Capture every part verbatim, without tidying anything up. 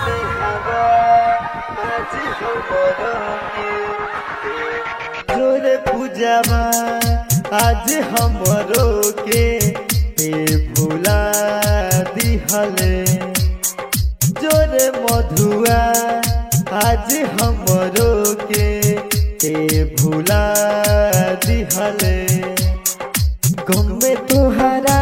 जोरे पूजावा आज हमरो के ते भुला दिहले जोरे मधुआ आज हमरो के ते भुला दिहले गम में तोहरा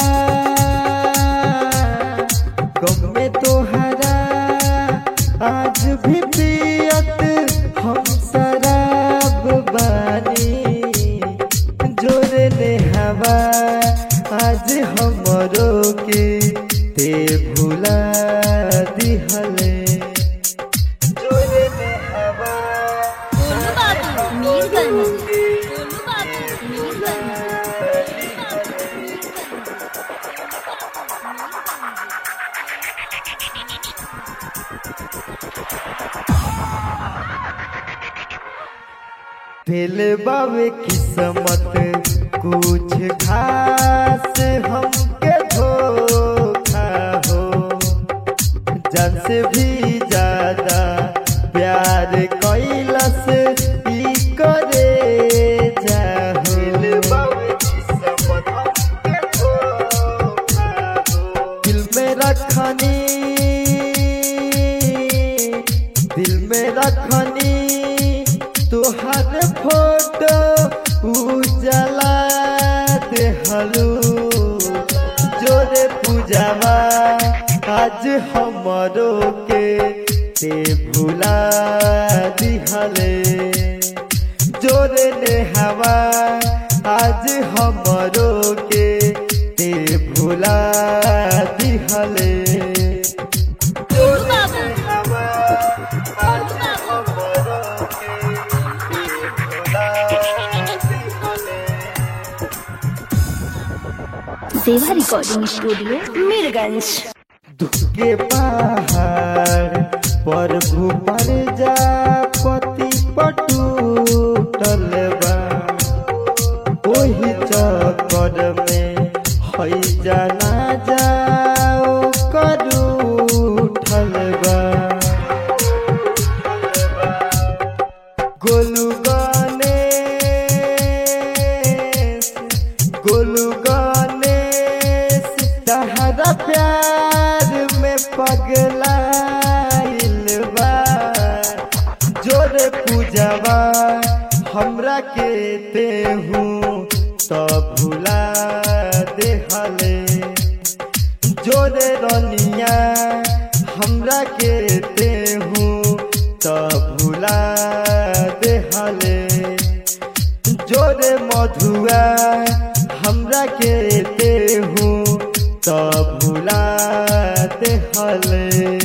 गम में तोहरा आज भी पियत हम शराब बानी जोरे ने हवा आज हमरो के ते भुला दिहले जोरे ने हवा गोलू बाबू मीरगंज गोलू बाबू मीरगंज दिल बावे किस्मत कुछ खास हमके धोखा हो जान से भी ज्यादा प्यार कैलस ई करे जाहो दिल बावे किस्मत हमके धोखा हो दिल में रखनी दिल में रखनी तोहर फोटो उजला देहलू जोरे पूजावा आज हमरो के ते भुला दिहले जोरे ने हवा आज हमरो के ते भुला दिहले गोलू बाबू गोलू बाबू देवा रिकॉर्डिंग स्टूडियो मीरगंज दुख के पहाड़ पर भूपर जापति पटूटल बा ओही चक्कर में हई जाना जाओ करूठल बा गोलू गणेश गोलू तहरा प्यार में पगलाइल बा जोरे पूजावा हमरा के तेहू तो भुला देहले जोरे रनिया हमरा के तेहू तो भुला देहले जोरे मधुआ हमरा के तेहू तो भुला देहले।